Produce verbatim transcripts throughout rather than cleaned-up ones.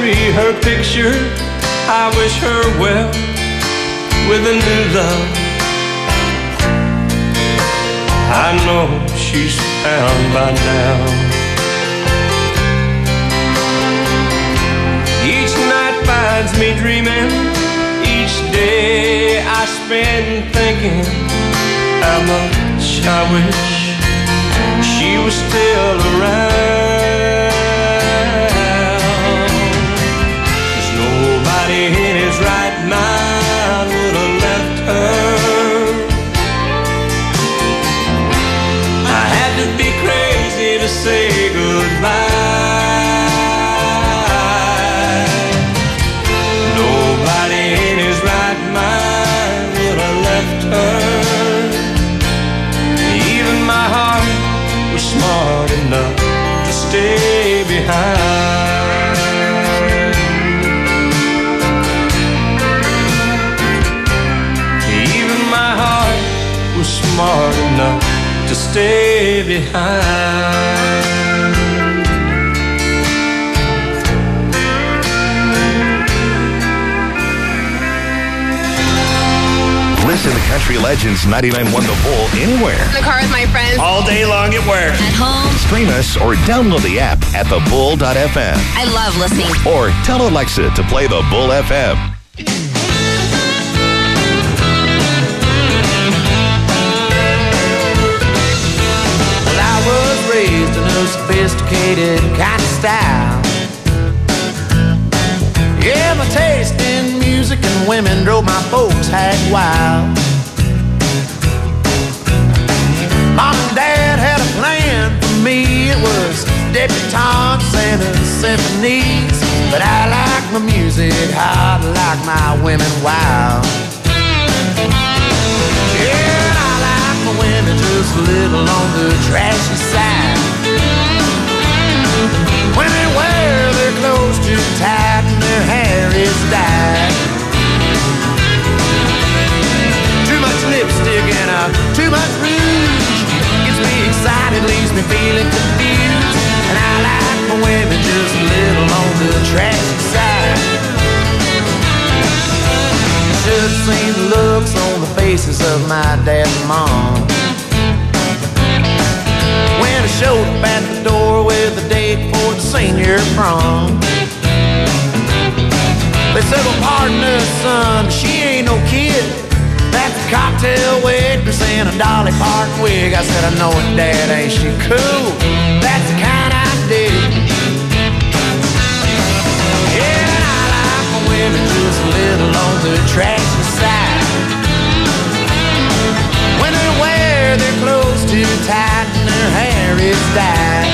bury her picture. I wish her well with a new love. I know she's found by now. Each night finds me dreaming. Each day I spend thinking how much I wish she was still around. 'Cause nobody in his right mind would have left her. I had to be crazy to say goodbye. Nobody in his right mind would have left her. Even my heart was smart enough to stay behind. Even my heart was smart enough to stay behind. Listen to Country Legends ninety-nine point one The Bull anywhere. In the car with my friends. All day long at work. At home. Stream us or download the app at the bull dot f m. I love listening. Or tell Alexa to play the Bull F M. Well, I was raised in a sophisticated kind of style. Yeah, my taste in music and women drove my folks hag wild. Mom and Dad had a plan for me. It was debutantes and the symphonies. But I like my music hot, like my women wild. Yeah, and I like my women just a little on the trashy side. When they wear their clothes too tight and their hair is dyed. Too much lipstick and uh, too much rouge gets me excited, leaves me feeling confused. And I like my women just a little on the trashy side. Should've seen the looks on the faces of my dad and mom when I showed up at the door with a date for the senior prom. They said, well, pardon us, son, she ain't no kid. That's a cocktail waitress in a Dolly Parton wig. I said, I know it, Dad, ain't she cool? That's the kind I dig. Yeah, and I like my women just a little on the trashy side. When they wear their clothes too tight and their hair is dyed.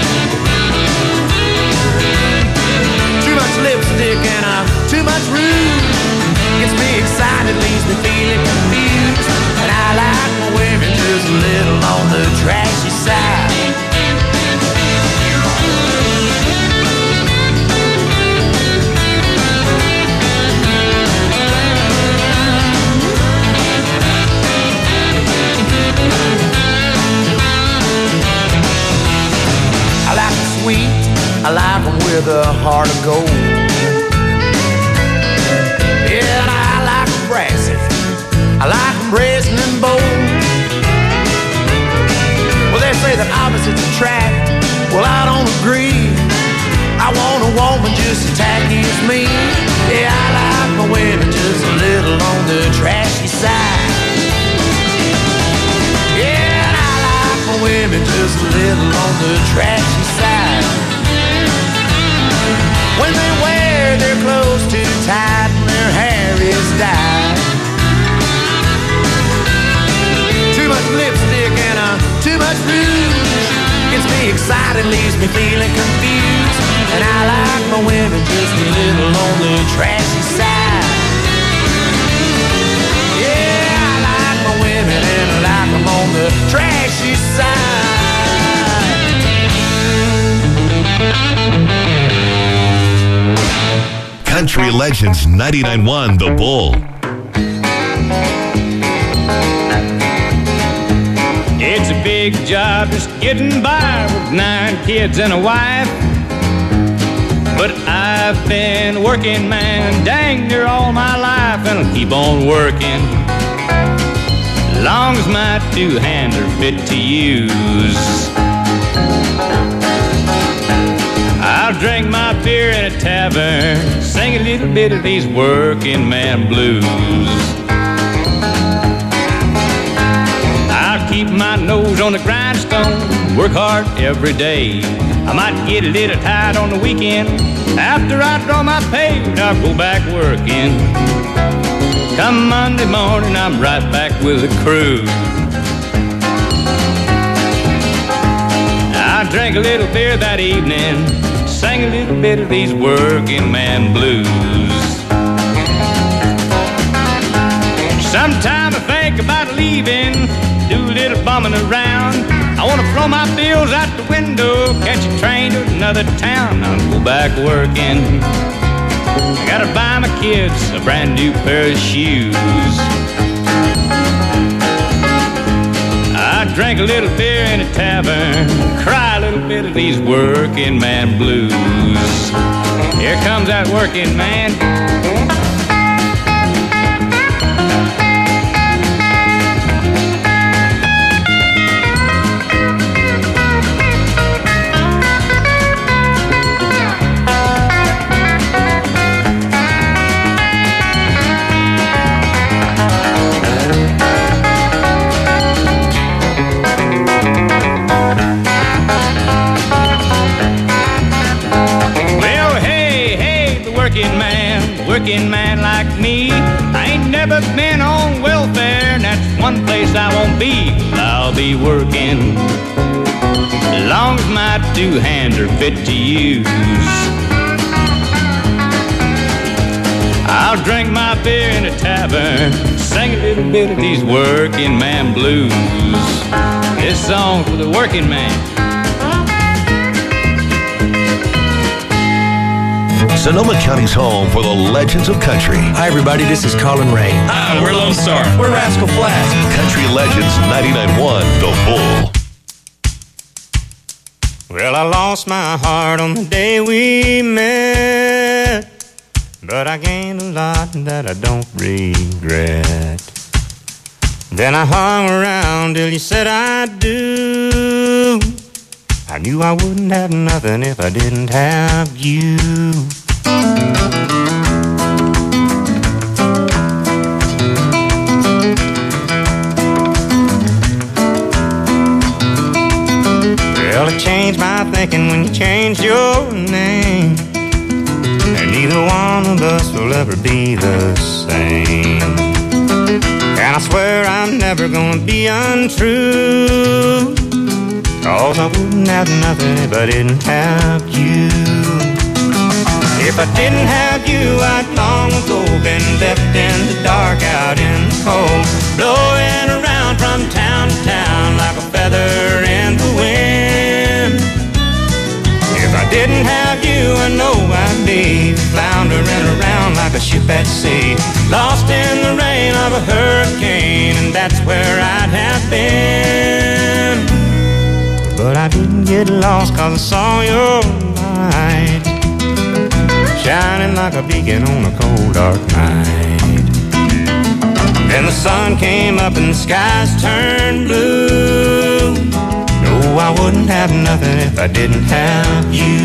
Too much lipstick and uh, too much rouge gets me excited, leaves me feeling confused. And I like my women just a little on the trashy side. I like them sweet, I like them with a heart of gold. Yeah, and I like them brassy, I like them brazen and bold. Well, they say that opposites attract, well, I don't agree. I want a woman just as tacky as me. Yeah, I like my women just a little on the trashy side. Yeah, and I like my women just a little on the trashy side. When they wear their clothes too tight and their hair is dyed. Too much lipstick and uh, too much rouge gets me excited, leaves me feeling confused. And I like my women just a little on the trashy side. Yeah, I like my women and I like them on the trashy side. Country Legends ninety-nine point one The Bull. It's a big job just getting by with nine kids and a wife. But I've been working, man, dang near all my life, and I'll keep on working long as my two hands are fit to use. I'll drink my beer in a tavern, sing a little bit of these working man blues. I'll keep my nose on the grindstone, work hard every day. I might get a little tired on the weekend. After I draw my pay, I'll go back working. Come Monday morning, I'm right back with the crew. I drank a little beer that evening, sang a little bit of these working man blues. Sometime I think about leaving, do a little bumming around. I want to throw my bills out the window, catch a train to another town. I'll go back working. I gotta buy my kids a brand new pair of shoes. I drank a little beer in a tavern, cry a little bit of these working man blues. Here comes that working man. Working man like me, I ain't never been on welfare, and that's one place I won't be. I'll be working as long as my two hands are fit to use. I'll drink my beer in a tavern, sing a little bit of these working man blues. This song's for the working man. Sonoma County's home for the legends of country. Hi, everybody. This is Colin Ray. Hi, we're Lone Star. We're Rascal Flatts. Country Legends ninety-nine point one, The Bull. Well, I lost my heart on the day we met, but I gained a lot that I don't regret. Then I hung around till you said I do. I knew I wouldn't have nothing if I didn't have you. Well, it changed my thinking when you changed your name, and neither one of us will ever be the same. And I swear I'm never gonna be untrue, 'cause I wouldn't have nothing if I didn't have you. If I didn't have you, I'd long ago been left in the dark out in the cold, blowing around from town to town like a feather in the wind. If I didn't have you, I know I'd be floundering around like a ship at sea, lost in the rain of a hurricane, and that's where I'd have been. But I didn't get lost 'cause I saw your light shining like a beacon on a cold dark night. Then the sun came up and the skies turned blue. No, I wouldn't have nothing if I didn't have you.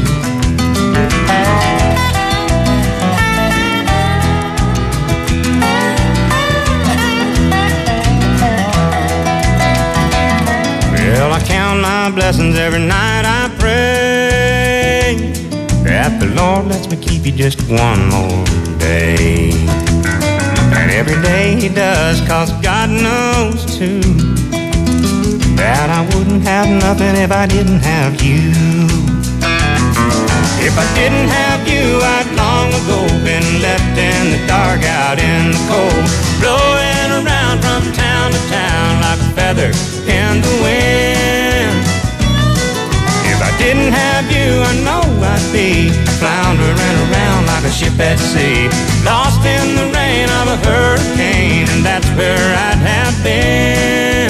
Well, I count my blessings every night I pray that the Lord lets me keep you just one more day. And every day He does, 'cause God knows too that I wouldn't have nothing if I didn't have you. If I didn't have you, I'd long ago been left in the dark out in the cold, blowing around from town to town like a feather in the wind. If I didn't have you, I know I'd be floundering around like a ship at sea, lost in the rain of a hurricane, and that's where I'd have been.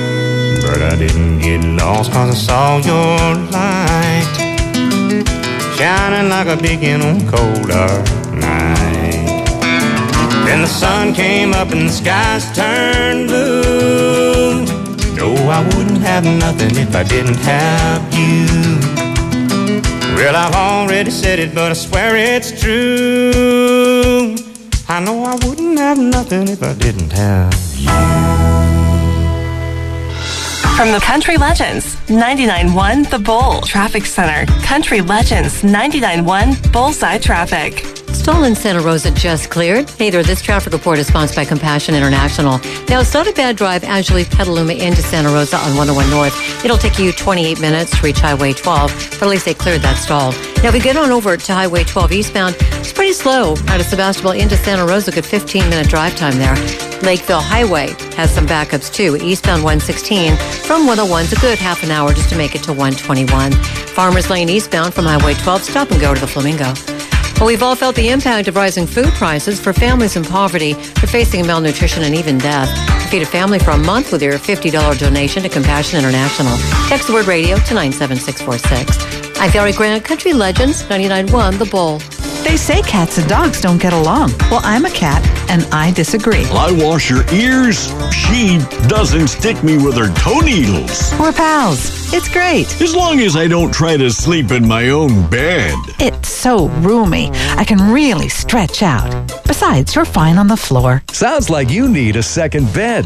But I didn't get lost 'cause I saw your light shining like a beacon on a cold dark night. Then the sun came up and the skies turned blue. No, I wouldn't have nothing if I didn't have you. Well, I've already said it, but I swear it's true. I know I wouldn't have nothing if I didn't have you. From the Country Legends, ninety-nine point one The Bull Traffic Center. Country Legends, ninety-nine point one Bullseye Traffic. Stall in Santa Rosa just cleared. Hey there, this traffic report is sponsored by Compassion International. Now, it's not a bad drive, actually, Petaluma into Santa Rosa on one oh one North. It'll take you twenty-eight minutes to reach Highway twelve, but at least they cleared that stall. Now, if we get on over to Highway twelve eastbound, it's pretty slow. Out of Sebastopol into Santa Rosa, good fifteen-minute drive time there. Lakeville Highway has some backups, too. Eastbound one sixteen from one oh one is a good half an hour just to make it to one twenty-one. Farmers Lane eastbound from Highway twelve, stop and go to the Flamingo. Well, we've all felt the impact of rising food prices. For families in poverty, they're facing malnutrition and even death. Feed a family for a month with your fifty dollars donation to Compassion International. Text the word radio to nine seven six four six. I'm Valerie Grant, Country Legends, ninety-nine point one The Bull. They say cats and dogs don't get along. Well, I'm a cat, and I disagree. I wash her ears. She doesn't stick me with her toe needles. We're pals. It's great. As long as I don't try to sleep in my own bed. It's so roomy. I can really stretch out. Besides, you're fine on the floor. Sounds like you need a second bed.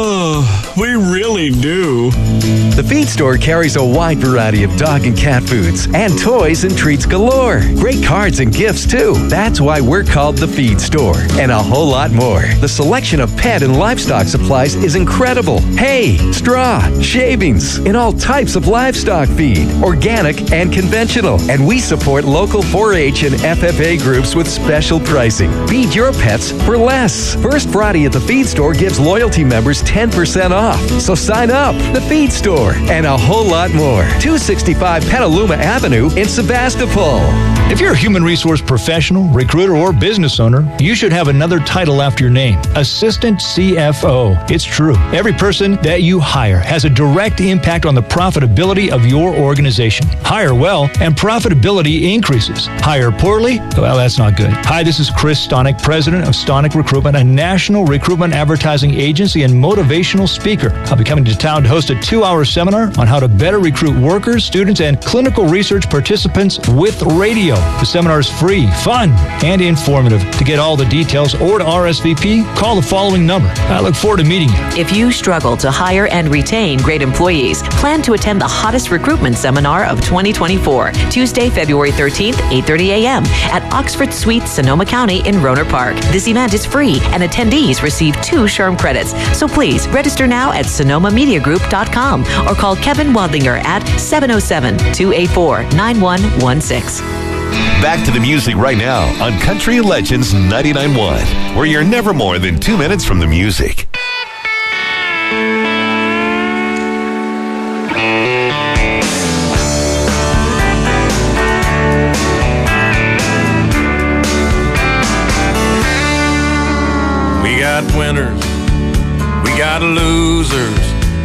Oh, we really do. The Feed Store carries a wide variety of dog and cat foods and toys and treats galore. Great cards and gifts, too. That's why we're called The Feed Store. And a whole lot more. The selection of pet and livestock supplies is incredible. Hay, straw, shavings, and all types of livestock feed, organic and conventional. And we support local four H and F F A groups with special pricing. Feed your pets for less. First Friday at the Feed Store gives loyalty members ten percent off. So sign up. The Feed Store and a whole lot more. two sixty-five Petaluma Avenue in Sebastopol. If you're a human resource professional, recruiter, or business owner, you should have another title after your name, Assistant C F O. It's true. Every person that you hire has a direct impact on the profitability of your organization. Hire well, and profitability increases. Hire poorly? Well, that's not good. Hi, this is Chris Stonick, president of Stonick Recruitment, a national recruitment advertising agency and motivational speaker. I'll be coming to town to host a two-hour seminar on how to better recruit workers, students, and clinical research participants with radio. The seminar is free, fun, and informative. To get all the details or to R S V P, call the following number. I look forward to meeting you. If you struggle to hire and retain great employees, plan to attend the hottest recruitment seminar of twenty twenty-four, Tuesday, February thirteenth, eight thirty a.m. at Oxford Suite, Sonoma County in Rohnert Park. This event is free, and attendees receive two SHRM credits. So please register now at sonoma media group dot com or call Kevin Wadlinger at seven oh seven, two eight four, nine one one six. Back to the music right now on Country Legends ninety-nine point one, where you're never more than two minutes from the music. We got winners, we got losers,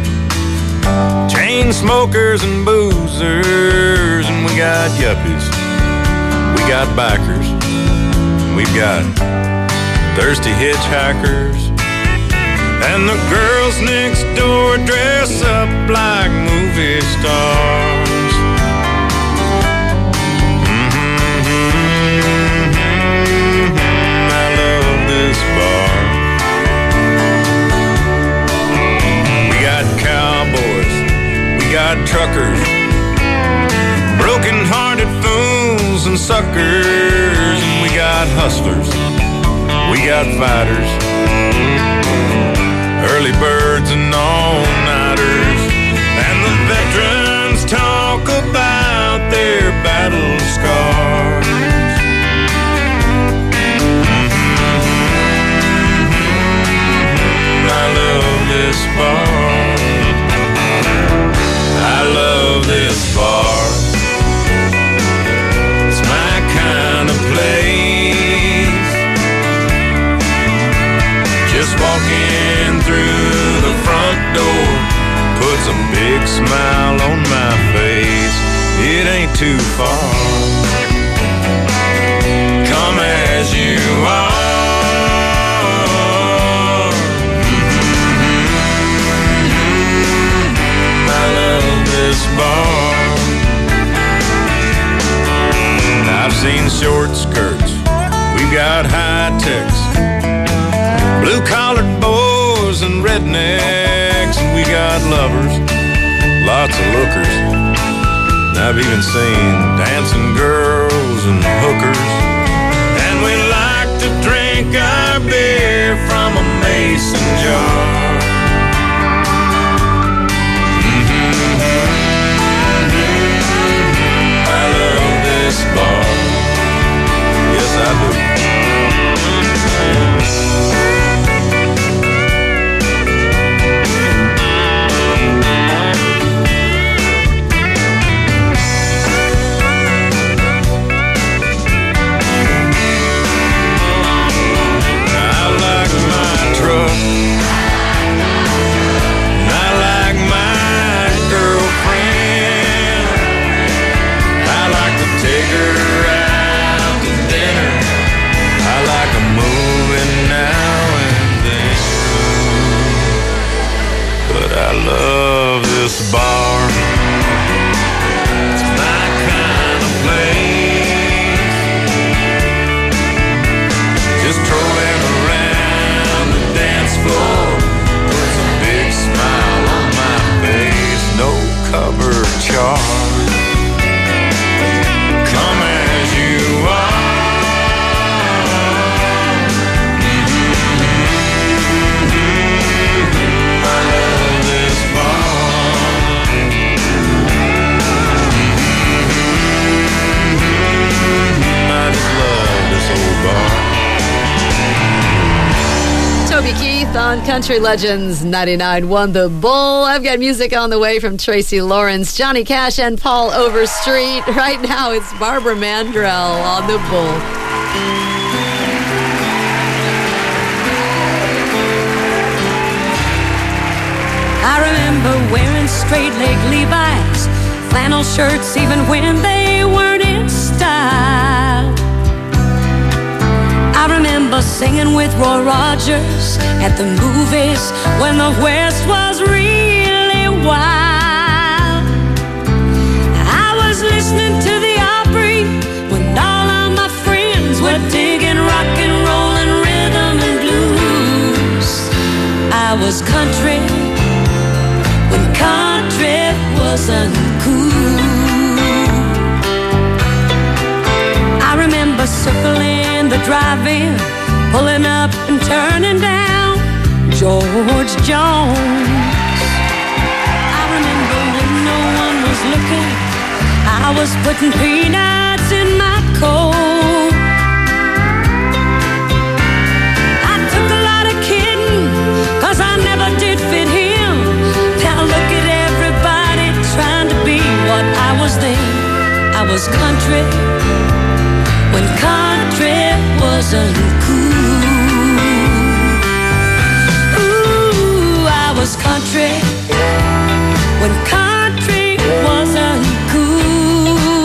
chain smokers and boozers, and we got yuppies. We got bikers, we've got thirsty hitchhikers, and the girls next door dress up like movie stars. Mm-hmm, mm-hmm, I love this bar. We got cowboys, we got truckers, broken-hearted fools and suckers, and we got hustlers, we got fighters, early birds and all-nighters, and the veterans talk about their battle scars. Mm-hmm, I love this bar. I love this bar. Kind of place, just walking through the front door puts a big smile on my face. It ain't too far. bar. I've seen short skirts, we've got high techs, blue-collared boys and rednecks, and we got lovers, lots of lookers. And I've even seen dancing girls and hookers. And we like to drink our beer from a mason jar. This bar, yes I do. I like my truck, and I like my girlfriend. I like to take her out to dinner. I like a movie now and then. But I love this bar. It's my kind of place. Just strolling around the dance floor puts a big smile on my face. No cover charge. Come as you are. Mm-hmm. I love this bar. Mm-hmm. I just love this old bar. Toby Keith on Country Legends ninety-nine point one The Bull. I've got music on the way from Tracy Lawrence, Johnny Cash, and Paul Overstreet. Right now, it's Barbara Mandrell on The Bull. I remember wearing straight-leg Levi's, flannel shirts even when they weren't in style. I remember singing with Roy Rogers at the movies when the West was really wild. I was listening to the Opry when all of my friends were digging rock and roll and rhythm and blues. I was country when country wasn't cool. I remember circling the drive-in, pulling up and turning down George Jones. I remember when no one was looking, I was putting peanuts in my coat. I took a lot of kidding, cause I never did fit him. Now look at everybody trying to be what I was then. I was country when country wasn't cool. Ooh, I was country when country wasn't cool.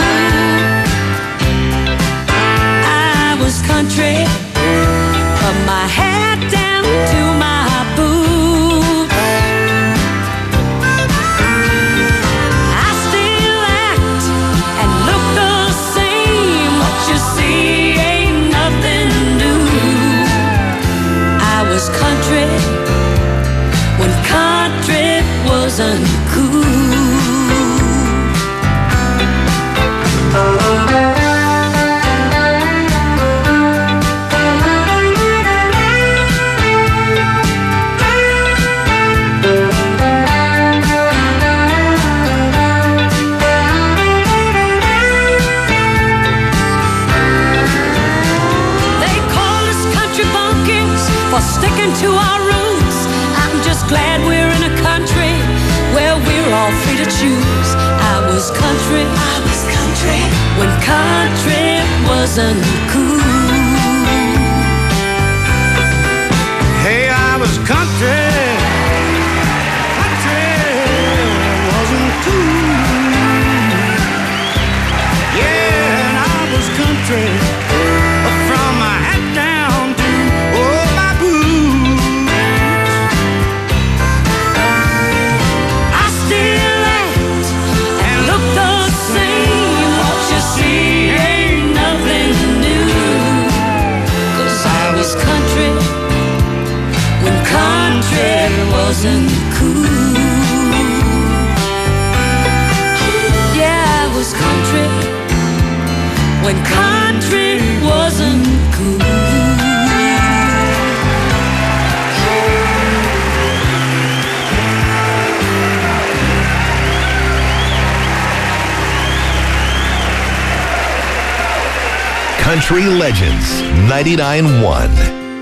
I was country from my hat down to my boots. I still act and look the same. What you see ain't nothing new. I was country when country wasn't cool. They call us country bumpkins for sticking to our roots. I'm just glad we're in a country where we're all free to choose. I was country, I was country when country wasn't cool. Hey, I was country. Country wasn't cool. Yeah, and I was country from my hat down to oh my boots. I still act when country wasn't cool. Country Legends ninety-nine point one.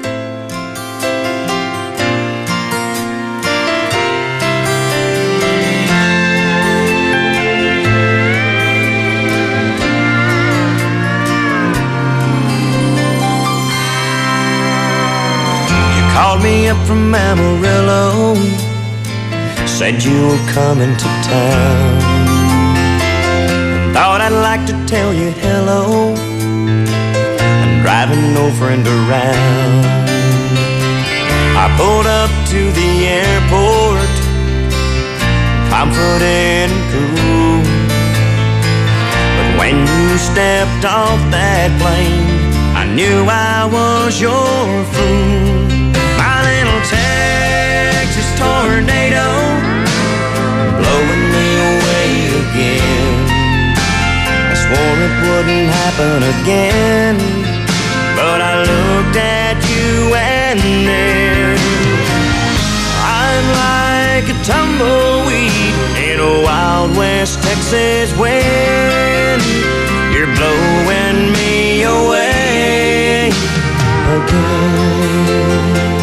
Called me up from Amarillo, said you were coming to town. Thought I'd like to tell you hello. I'm driving no friend around. I pulled up to the airport, confident and cool. But when you stepped off that plane, I knew I was your fool. Texas tornado blowing me away again. I swore it wouldn't happen again, but I looked at you and then I'm like a tumbleweed in a Wild West Texas wind. You're blowing me away again.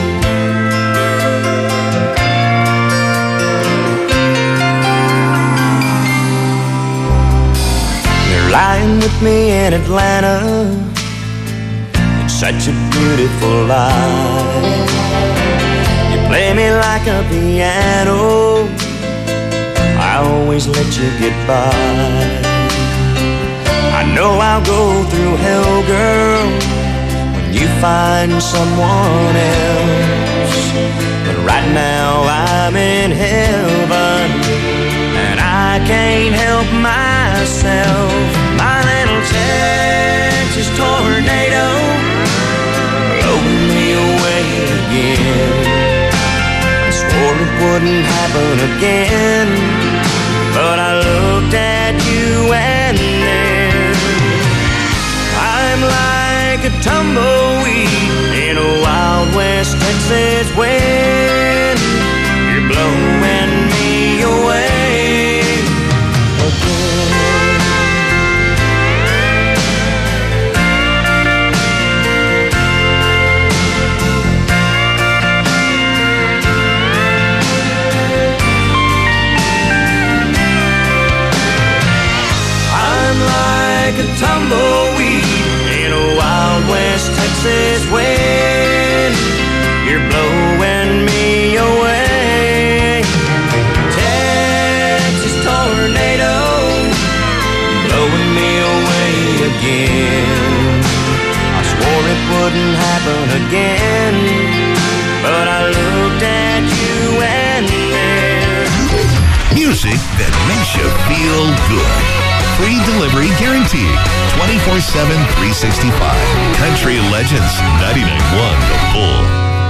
Lying with me in Atlanta, it's such a beautiful life. You play me like a piano, I always let you get by. I know I'll go through hell, girl, when you find someone else. But right now I'm in heaven, and I can't help myself. My little Texas tornado blowing me away again. I swore it wouldn't happen again, but I looked at you and then I'm like a tumbleweed in a Wild West Texas wind. You're blowing me away again. Like a tumbleweed in a Wild West Texas wind. You're blowing me away. Texas tornado blowing me away again. I swore it wouldn't happen again, but I looked at you and then Music that makes you feel good. Free delivery guaranteed. twenty-four seven, three sixty-five. Country Legends ninety-nine point one The Bull.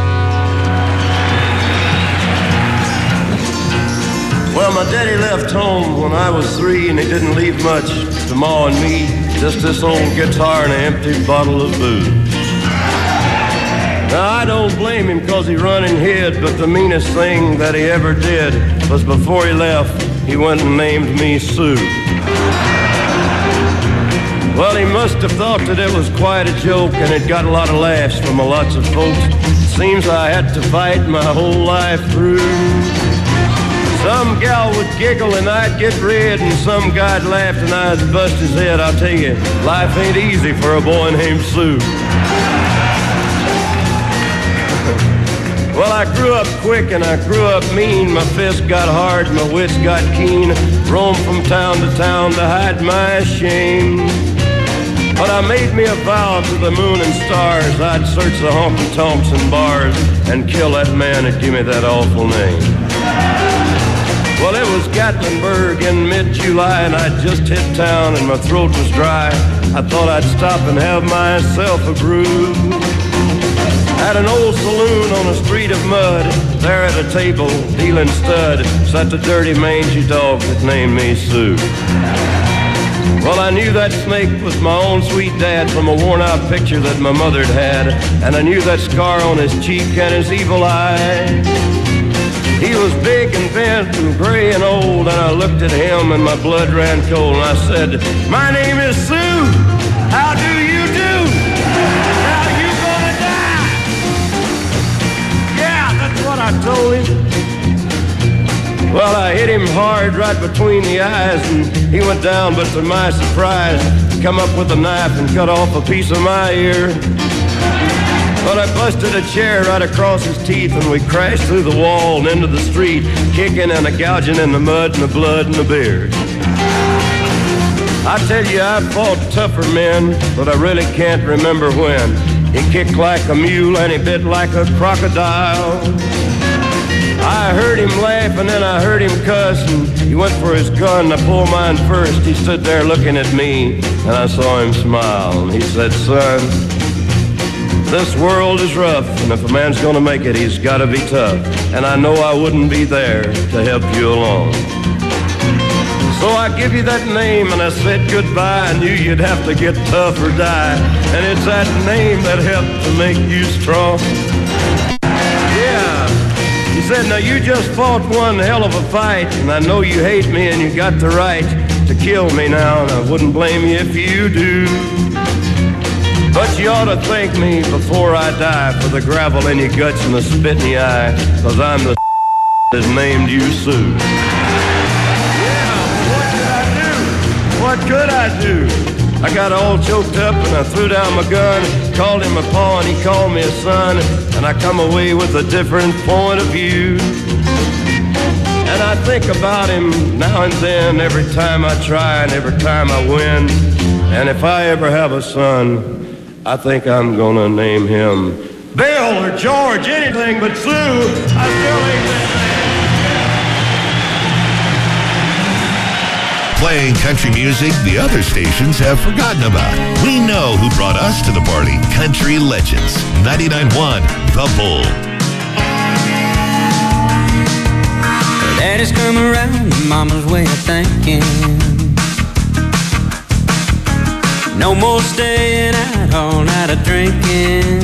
Well, my daddy left home when I was three, and he didn't leave much to Ma and me. Just this old guitar and an empty bottle of booze. Now, I don't blame him because he run and hid, but the meanest thing that he ever did was before he left, he went and named me Sue. Well, he must have thought that it was quite a joke, and it got a lot of laughs from a lots of folks. Seems I had to fight my whole life through. Some gal would giggle and I'd get red, and some guy'd laugh and I'd bust his head. I'll tell you, life ain't easy for a boy named Sue. Well, I grew up quick and I grew up mean. My fists got hard, my wits got keen. Roamed from town to town to hide my shame. But I made me a vow to the moon and stars, I'd search the honky-tonks and bars and kill that man that gave me that awful name. Well, it was Gatlinburg in mid-July, and I'd just hit town and my throat was dry. I thought I'd stop and have myself a brew. At an old saloon on a street of mud, there at a table, dealing stud, sat the dirty mangy dog that named me Sue. Well, I knew that snake was my own sweet dad from a worn-out picture that my mother'd had, and I knew that scar on his cheek and his evil eye. He was big and bent and gray and old, and I looked at him and my blood ran cold, and I said, "My name is Sue. How do you do? Now you gonna die?" Yeah, that's what I told him. Well, I hit him hard right between the eyes, and he went down, but to my surprise, he come up with a knife and cut off a piece of my ear. But I busted a chair right across his teeth, and we crashed through the wall and into the street, kicking and a gouging in the mud and the blood and the beer. I tell you, I've fought tougher men, but I really can't remember when. He kicked like a mule and he bit like a crocodile. I heard him laugh and then I heard him cuss, and he went for his gun. I pulled mine first. He stood there looking at me, and I saw him smile. And he said, "Son, this world is rough, and if a man's gonna make it, he's gotta be tough. And I know I wouldn't be there to help you along. So I give you that name, and I said goodbye. I knew you'd have to get tough or die, and it's that name that helped to make you strong." Yeah, he said, "Now you just fought one hell of a fight, and I know you hate me, and you got the right to kill me now, and I wouldn't blame you if you do. But you ought to thank me before I die for the gravel in your guts and the spit in your eye, because I'm the that's named you Sue." What could I do? I got all choked up and I threw down my gun, called him a pa and he called me a son, and I come away with a different point of view. And I think about him now and then, every time I try and every time I win. And if I ever have a son, I think I'm gonna name him Bill or George, anything but Sue. I still ain't that man. Playing country music the other stations have forgotten about. We know who brought us to the party. Country Legends, ninety-nine point one The Bull. Daddy's come around, mama's way of thinking. No more staying out all night of drinking.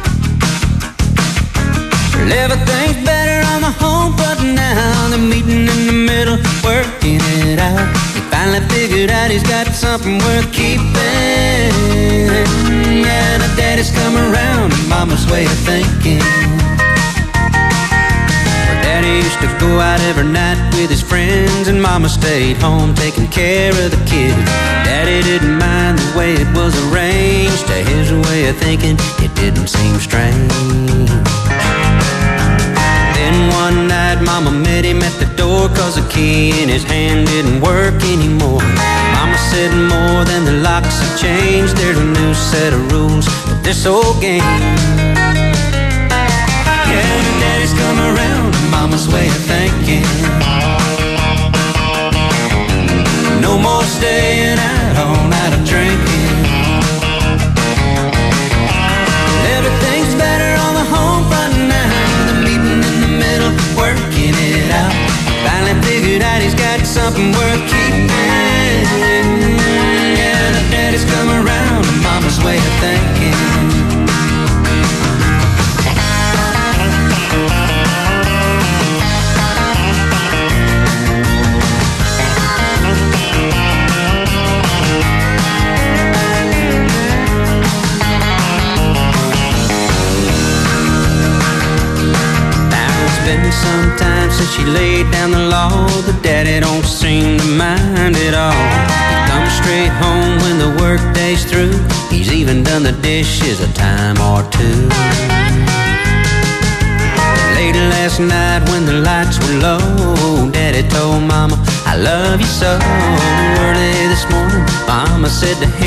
Everything's better on the home, but now they're meeting in the middle, working it out. He finally figured out he's got something worth keeping. Yeah, the daddy's come around, mama's way of thinking. Her daddy used to go out every night with his friends, and mama stayed home taking care of the kids. Daddy didn't mind the way it was arranged. To his way of thinking, it didn't seem strange. Then one night mama met him at the door, cause the key in his hand didn't work anymore. Mama said more than the locks have changed, there's a new set of rules to this old game. Yeah, the daddy's come around, mama's way of thinking. No more staying out all night of drinking. Everything's better on the home front now, working it out. Finally figured out he's got something worth keeping. Yeah, the daddy's come around, and mama's way of thinking. Been some time since she laid down the law, but daddy don't seem to mind at all. He comes straight home when the work day's through. He's even done the dishes a time or two. Later last night when the lights were low, daddy told mama, "I love you so." Early this morning, mama said to him,